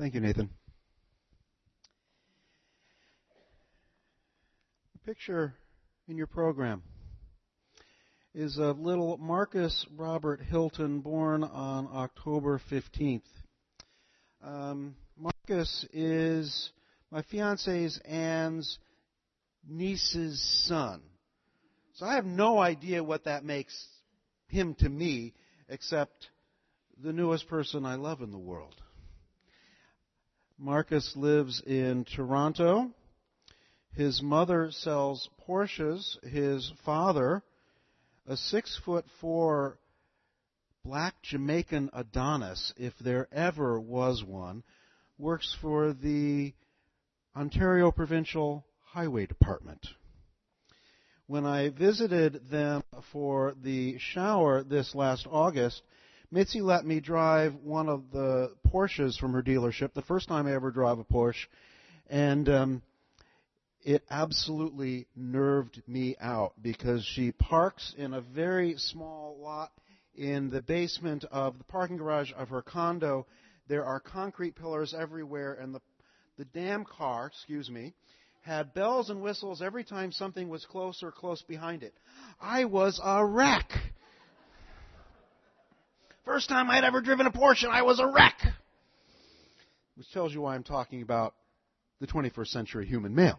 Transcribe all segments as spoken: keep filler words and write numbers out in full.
Thank you, Nathan. The picture in your program is of little Marcus Robert Hilton, born on October fifteenth. Um, Marcus is my fiance's Anne's niece's son. So I have no idea what that makes him to me, except the newest person I love in the world. Marcus lives in Toronto. His mother sells Porsches. His father, a six foot four black Jamaican Adonis, if there ever was one, works for the Ontario Provincial Highway Department. When I visited them for the shower this last August, Mitzi let me drive one of the Porsches from her dealership, the first time I ever drove a Porsche, and um, it absolutely nerved me out because she parks in a very small lot in the basement of the parking garage of her condo. There are concrete pillars everywhere, and the, the damn car, excuse me, had bells and whistles every time something was close or close behind it. I was a wreck. First time I'd ever driven a Porsche, I was a wreck. Which tells you why I'm talking about the twenty-first century human male.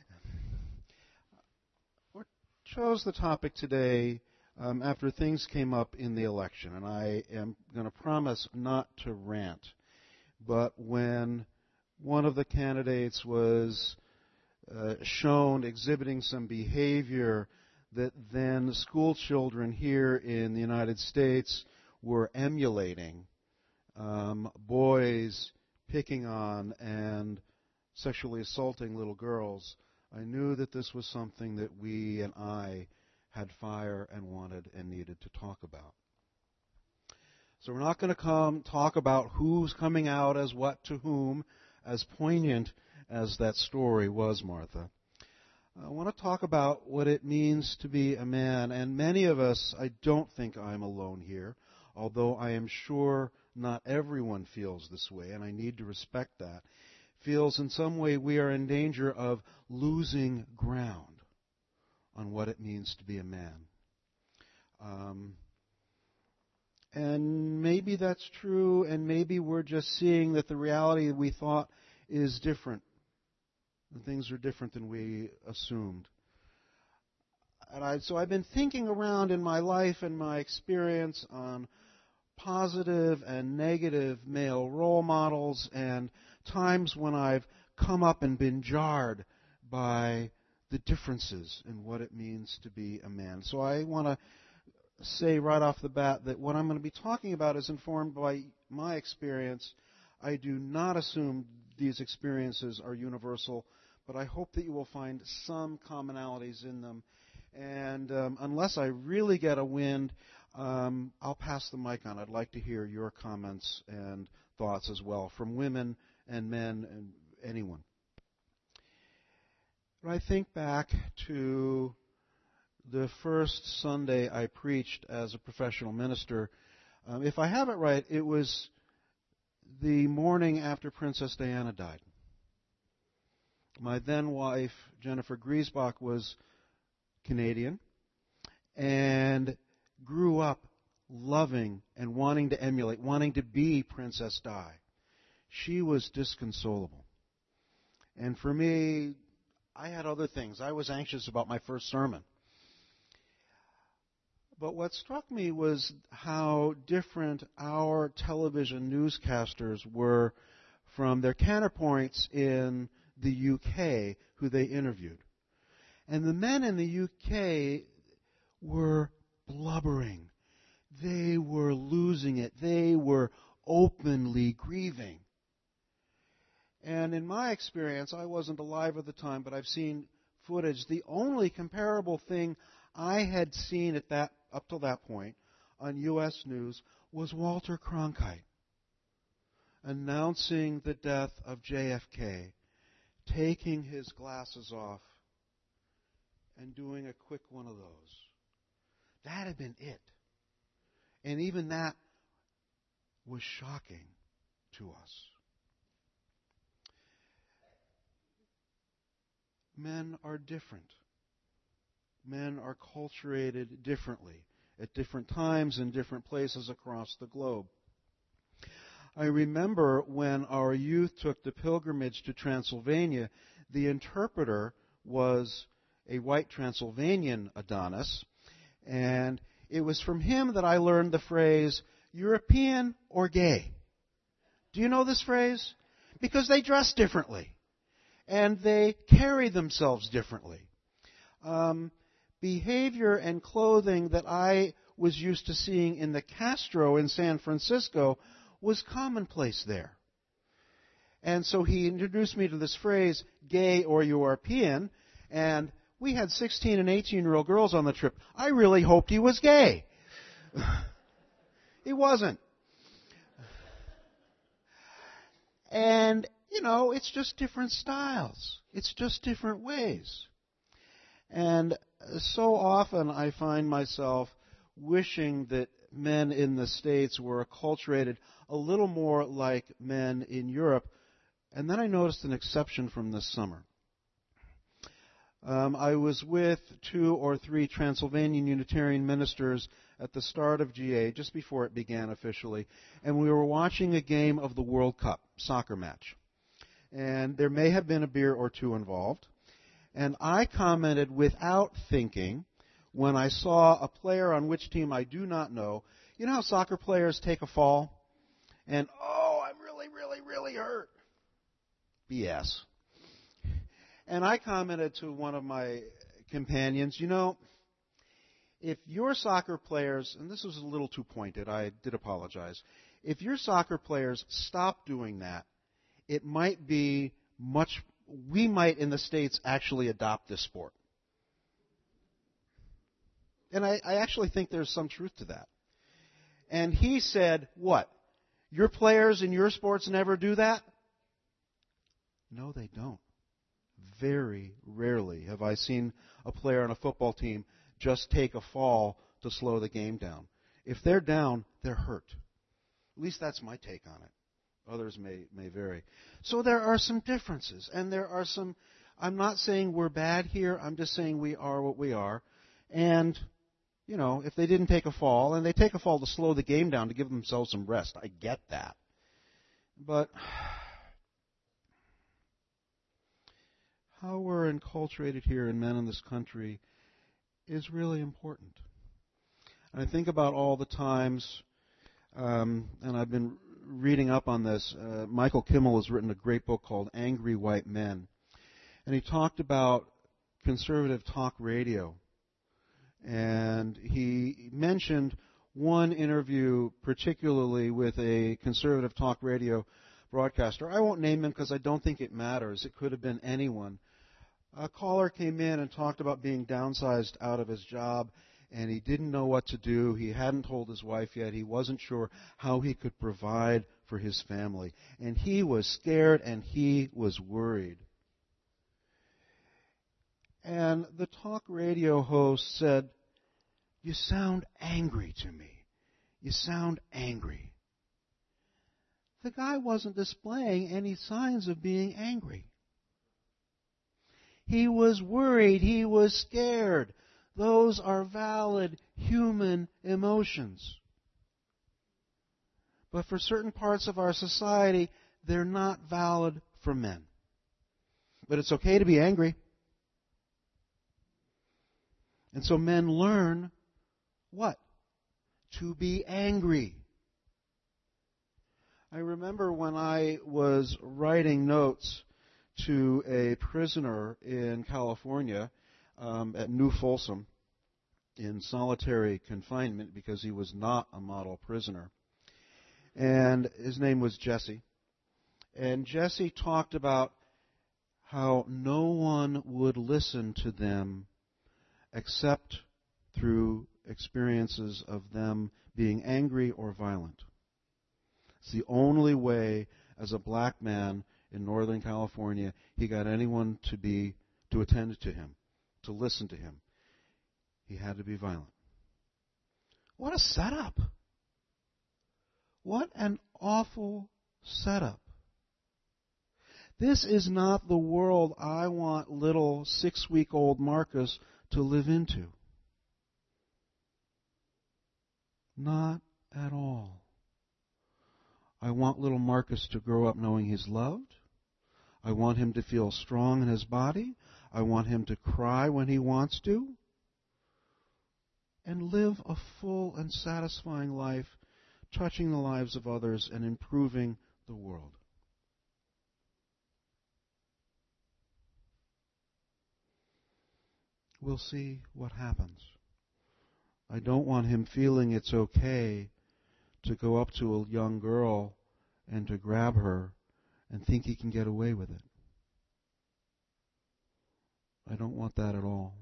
I chose the topic today um, after things came up in the election, and I am going to promise not to rant. But when one of the candidates was uh, shown exhibiting some behavior that then school children here in the United States were emulating, um, boys picking on and sexually assaulting little girls, I knew that this was something that we and I had fire and wanted and needed to talk about. So we're not going to come talk about who's coming out as what to whom, as poignant as that story was, Martha. I want to talk about what it means to be a man, and many of us, I don't think I'm alone here, although I am sure not everyone feels this way, and I need to respect that, feels in some way we are in danger of losing ground on what it means to be a man. Um, and maybe that's true, and maybe we're just seeing that the reality we thought is different. And things are different than we assumed. And I, so I've been thinking around in my life and my experience on positive and negative male role models and times when I've come up and been jarred by the differences in what it means to be a man. So I want to say right off the bat that what I'm going to be talking about is informed by my experience. I do not assume these experiences are universal, but I hope that you will find some commonalities in them. And um, unless I really get a wind, um, I'll pass the mic on. I'd like to hear your comments and thoughts as well, from women and men and anyone. When I think back to the first Sunday I preached as a professional minister, um, if I have it right, it was the morning after Princess Diana died. My then wife, Jennifer Griesbach, was Canadian and grew up loving and wanting to emulate, wanting to be Princess Di. She was disconsolable. And for me, I had other things. I was anxious about my first sermon. But what struck me was how different our television newscasters were from their counterpoints in the U K who they interviewed. And the men in the U K were blubbering. They were losing it. They were openly grieving. And in my experience, I wasn't alive at the time, but I've seen footage. The only comparable thing I had seen at that up till that point on U S News was Walter Cronkite announcing the death of J F K, taking his glasses off and doing a quick one of those. That had been it. And even that was shocking to us. men are different. Men are culturated differently at different times in different places across the globe. I remember when our youth took the pilgrimage to Transylvania, the interpreter was a white Transylvanian Adonis, and it was from him that I learned the phrase, European or gay. Do you know this phrase? Because they dress differently, and they carry themselves differently. Um, behavior and clothing that I was used to seeing in the Castro in San Francisco was commonplace there. And so he introduced me to this phrase, gay or European, and we had sixteen and eighteen-year-old girls on the trip. I really hoped he was gay. He wasn't. And, you know, it's just different styles. It's just different ways. And so often I find myself wishing that men in the States were acculturated a little more like men in Europe. And then I noticed an exception from this summer. Um, I was with two or three Transylvanian Unitarian ministers at the start of G A, just before it began officially, and we were watching a game of the World Cup, soccer match. And there may have been a beer or two involved. And I commented without thinking, when I saw a player on which team I do not know, you know how soccer players take a fall? And, oh, I'm really, really, really hurt. B S. And I commented to one of my companions, you know, if your soccer players, and this was a little too pointed, I did apologize, if your soccer players stop doing that, it might be much, we might in the States actually adopt this sport. And I, I actually think there's some truth to that. And he said, what? Your players in your sports never do that? No, they don't. Very rarely have I seen a player on a football team just take a fall to slow the game down. If they're down, they're hurt. At least that's my take on it. Others may, may vary. So there are some differences, and there are some, I'm not saying we're bad here, I'm just saying we are what we are. And, you know, if they didn't take a fall, and they take a fall to slow the game down to give themselves some rest, I get that. But how we're enculturated here in men in this country is really important. And I think about all the times, um, and I've been reading up on this. Uh, Michael Kimmel has written a great book called Angry White Men. And he talked about conservative talk radio. And he mentioned one interview particularly with a conservative talk radio broadcaster. I won't name him because I don't think it matters. It could have been anyone. A caller came in and talked about being downsized out of his job, and he didn't know what to do. He hadn't told his wife yet. He wasn't sure how he could provide for his family. And he was scared and he was worried. And the talk radio host said, "You sound angry to me. You sound angry." The guy wasn't displaying any signs of being angry. He was worried. He was scared. Those are valid human emotions. But for certain parts of our society, they're not valid for men. But it's okay to be angry. And so men learn what? To be angry. I remember when I was writing notes to a prisoner in California um, at New Folsom in solitary confinement because he was not a model prisoner. And his name was Jesse. And Jesse talked about how no one would listen to them except through experiences of them being angry or violent. It's the only way, as a black man in Northern California, he got anyone to be to attend to him, to listen to him. He had to be violent. What a setup. What an awful setup. This is not the world I want little six-week-old Marcus to live into. Not at all. I want little Marcus to grow up knowing he's loved. I want him to feel strong in his body. I want him to cry when he wants to. And live a full and satisfying life, touching the lives of others and improving the world. We'll see what happens. I don't want him feeling it's okay to go up to a young girl and to grab her and think he can get away with it. I don't want that at all.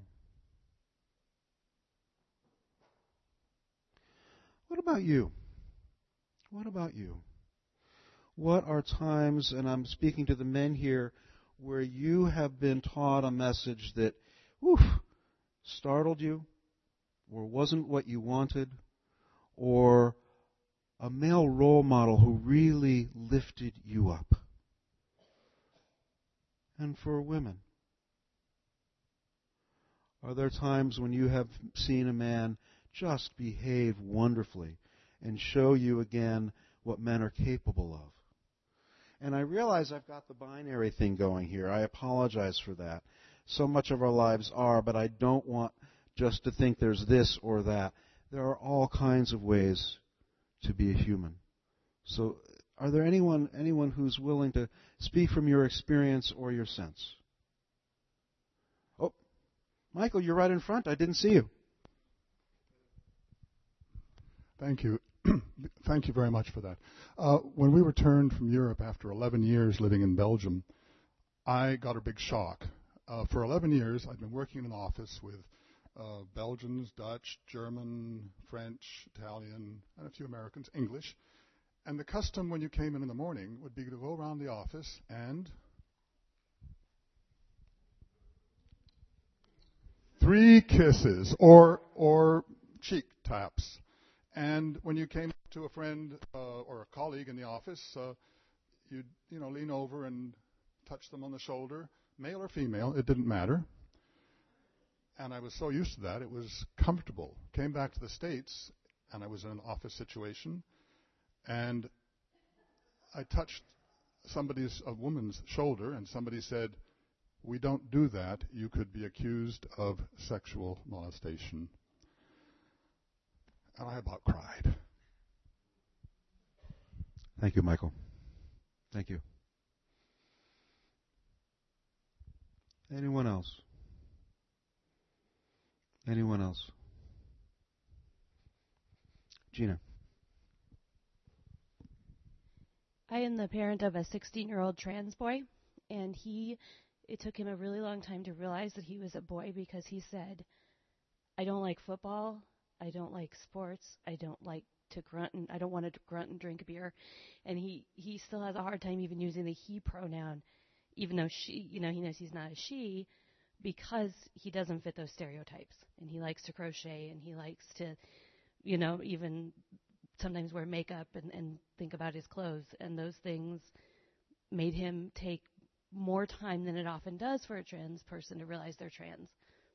What about you? What about you? What are times, and I'm speaking to the men here, where you have been taught a message that, whew, startled you, or wasn't what you wanted, or a male role model who really lifted you up? And for women, are there times when you have seen a man just behave wonderfully and show you again what men are capable of? And I realize I've got the binary thing going here. I apologize for that. So much of our lives are, but I don't want just to think there's this or that. There are all kinds of ways to be a human. So are there anyone anyone who's willing to speak from your experience or your sense? Oh, Michael, you're right in front. I didn't see you. Thank you. Thank you very much for that. Uh, when we returned from Europe after eleven years living in Belgium, I got a big shock. Uh, for eleven years, I'd been working in an office with uh, Belgians, Dutch, German, French, Italian, and a few Americans, English. And the custom when you came in in the morning would be to go around the office and three kisses or or cheek taps. And when you came to a friend uh, or a colleague in the office, uh, you'd you know lean over and touch them on the shoulder, male or female, it didn't matter. And I was so used to that, it was comfortable. Came back to the States, and I was in an office situation, and I touched somebody's, a woman's shoulder, and somebody said, "We don't do that. You could be accused of sexual molestation." And I about cried. Thank you, Michael. Thank you. Anyone else? Anyone else? Gina. I am the parent of a sixteen-year-old trans boy, and he, it took him a really long time to realize that he was a boy because he said, "I don't like football, I don't like sports, I don't like to grunt, and I don't want to grunt and drink beer," and he, he still has a hard time even using the he pronoun, even though she, you know, he knows he's not a she, because he doesn't fit those stereotypes, and he likes to crochet, and he likes to, you know, even sometimes wear makeup and, and think about his clothes, and those things made him take more time than it often does for a trans person to realize they're trans.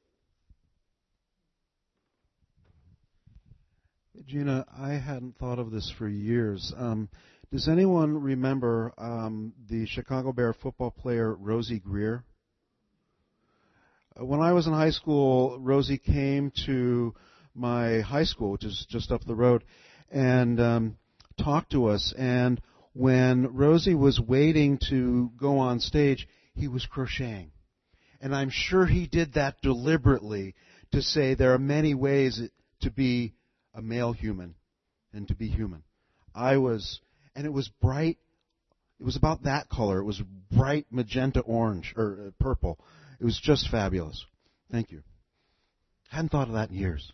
Gina, I hadn't thought of this for years. Um, does anyone remember um, the Chicago Bear football player Rosie Greer? Uh, when I was in high school, Rosie came to my high school, which is just up the road, and um, talked to us. And when Rosie was waiting to go on stage, he was crocheting. And I'm sure he did that deliberately to say there are many ways to be a male human and to be human. I was, and it was bright, it was about that color. It was bright magenta orange, or uh, purple. It was just fabulous. Thank you. Hadn't thought of that in years.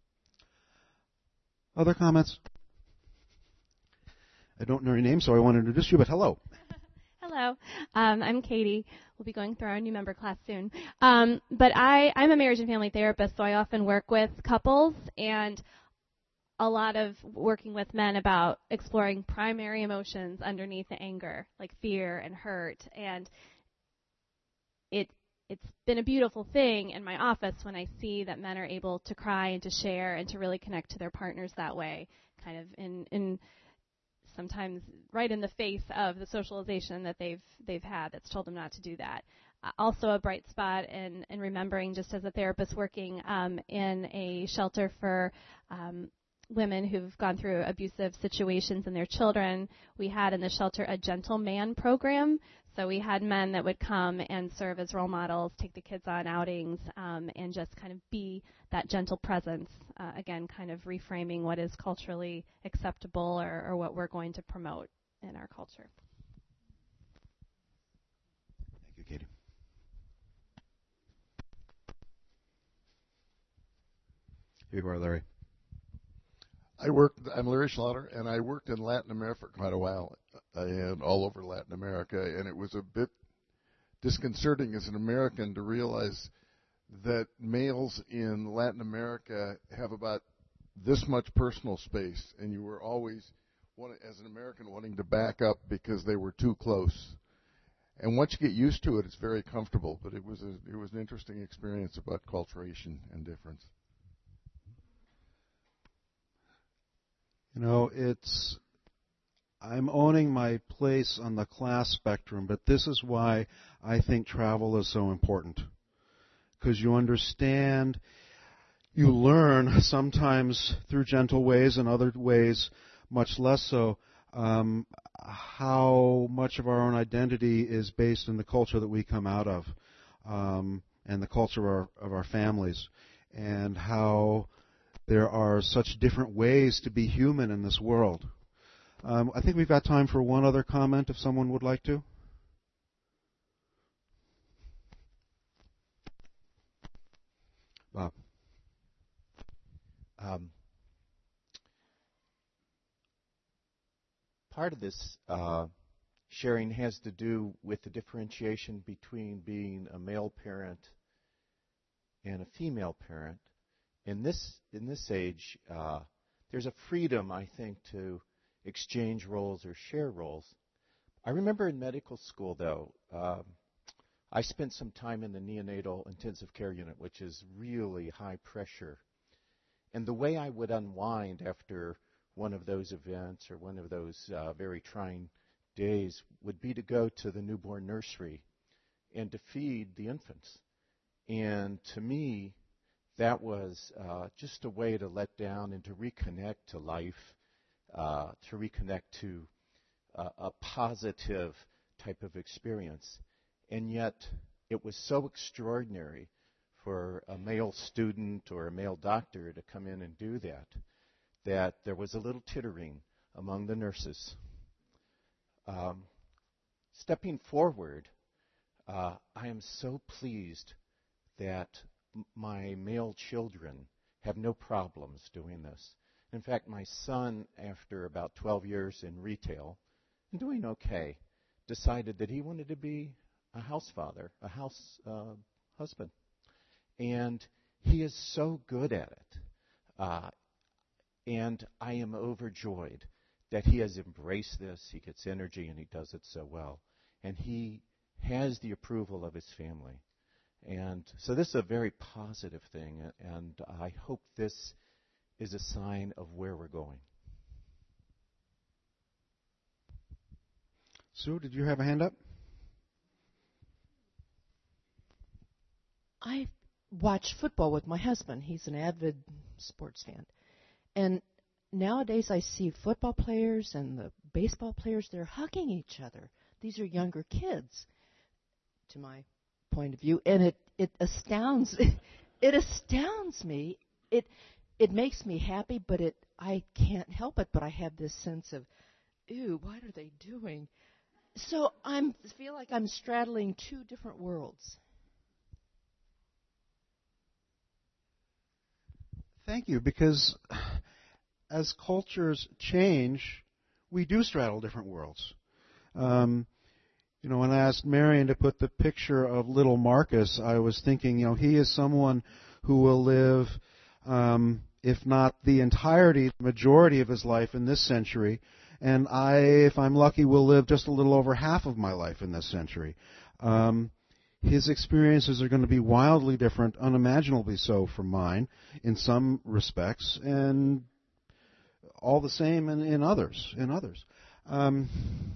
Other comments? I don't know your name, so I want to introduce you, but hello. Hello. Um, I'm Katie. We'll be going through our new member class soon. Um, but I, I'm a marriage and family therapist, so I often work with couples, and a lot of working with men about exploring primary emotions underneath the anger, like fear and hurt. And it it's been a beautiful thing in my office when I see that men are able to cry and to share and to really connect to their partners that way, kind of in in sometimes right in the face of the socialization that they've they've had that's told them not to do that. Uh, also a bright spot in, in remembering, just as a therapist working um, in a shelter for um, women who've gone through abusive situations and their children, we had in the shelter a gentle man program. So we had men that would come and serve as role models, take the kids on outings, um, and just kind of be that gentle presence, uh, again, kind of reframing what is culturally acceptable or, or what we're going to promote in our culture. Thank you, Katie. Here you are, Larry. I worked. I'm Larry Schlauter, and I worked in Latin America for quite a while, uh, and all over Latin America. And it was a bit disconcerting as an American to realize that males in Latin America have about this much personal space, and you were always, as an American, wanting to back up because they were too close. And once you get used to it, it's very comfortable. But it was a, it was an interesting experience about culturation and difference. You know, it's, I'm owning my place on the class spectrum, but this is why I think travel is so important. Because you understand, you learn sometimes through gentle ways and other ways much less so, um, how much of our own identity is based in the culture that we come out of, um, and the culture of our, of our families, and how there are such different ways to be human in this world. Um, I think we've got time for one other comment if someone would like to. Bob. Um, part of this uh, sharing has to do with the differentiation between being a male parent and a female parent. In this in this age, uh, there's a freedom, I think, to exchange roles or share roles. I remember in medical school, though, um, I spent some time in the neonatal intensive care unit, which is really high pressure. And the way I would unwind after one of those events or one of those uh, very trying days would be to go to the newborn nursery and to feed the infants. And to me, that was uh, just a way to let down and to reconnect to life, uh, to reconnect to uh, a positive type of experience. And yet it was so extraordinary for a male student or a male doctor to come in and do that, that there was a little tittering among the nurses. Um, stepping forward, uh, I am so pleased that my male children have no problems doing this. In fact, my son, after about twelve years in retail, and doing okay, decided that he wanted to be a house father, a house uh, husband. And he is so good at it. Uh, and I am overjoyed that he has embraced this. He gets energy, and he does it so well. And he has the approval of his family. And so this is a very positive thing, and I hope this is a sign of where we're going. Sue, did you have a hand up? I watch football with my husband. He's an avid sports fan. And nowadays I see football players and the baseball players, they're hugging each other. These are younger kids, to my point of view, and it, it astounds it astounds me. It it makes me happy, but it I can't help it. But I have this sense of, ew, what are they doing? So I'm feel like I'm straddling two different worlds. Thank you, because as cultures change, we do straddle different worlds. Um, You know, when I asked Marion to put the picture of little Marcus, I was thinking, you know, he is someone who will live um, if not the entirety, the majority of his life in this century. And I, if I'm lucky, will live just a little over half of my life in this century. Um, his experiences are going to be wildly different, unimaginably so from mine in some respects, and all the same in, in others. In others. Um,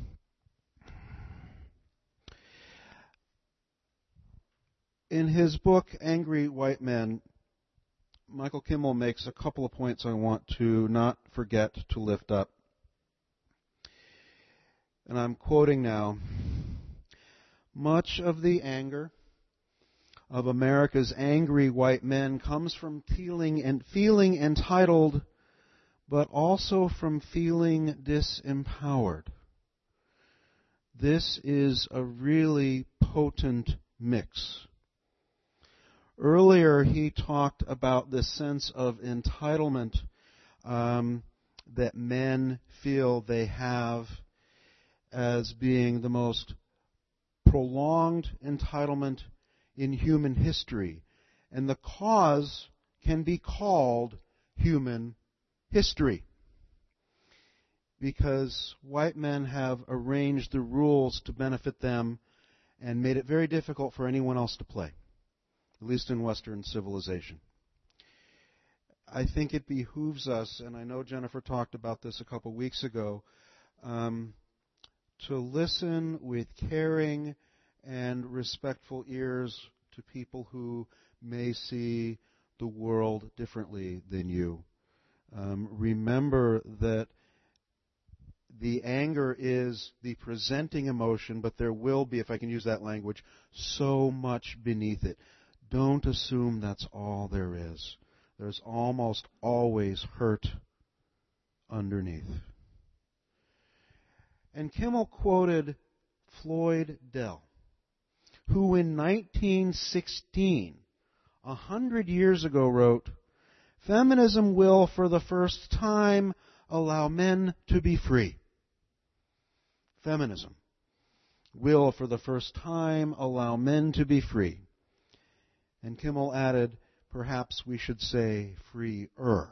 in his book, Angry White Men, Michael Kimmel makes a couple of points I want to not forget to lift up. And I'm quoting now. Much of the anger of America's angry white men comes from feeling and feeling entitled, but also from feeling disempowered. This is a really potent mix. Earlier, he talked about this sense of entitlement um, that men feel they have as being the most prolonged entitlement in human history. And the cause can be called human history, because white men have arranged the rules to benefit them and made it very difficult for anyone else to play, at least in Western civilization. I think it behooves us, and I know Jennifer talked about this a couple weeks ago, um, to listen with caring and respectful ears to people who may see the world differently than you. Um, remember that the anger is the presenting emotion, but there will be, if I can use that language, so much beneath it. Don't assume that's all there is. There's almost always hurt underneath. And Kimmel quoted Floyd Dell, who in nineteen sixteen, a hundred years ago, wrote, "Feminism will for the first time allow men to be free." Feminism will for the first time allow men to be free. And Kimmel added, perhaps we should say freer.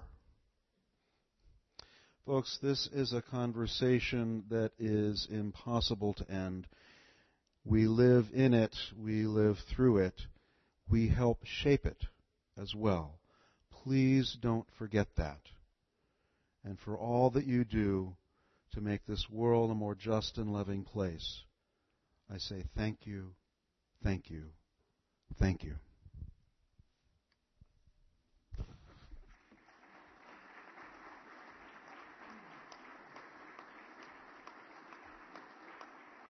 Folks, this is a conversation that is impossible to end. We live in it. We live through it. We help shape it as well. Please don't forget that. And for all that you do to make this world a more just and loving place, I say thank you, thank you, thank you.